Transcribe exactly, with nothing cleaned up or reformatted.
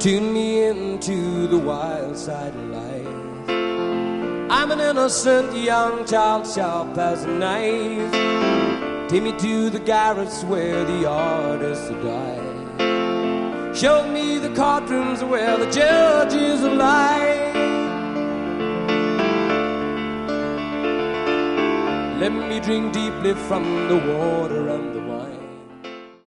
Tune me into the wild side of life. I'm an innocent young child, sharp as a knife. Take me to the garrets where the artists die. Show me the courtrooms where the judges lie. Let me drink deeply from the water and the wine.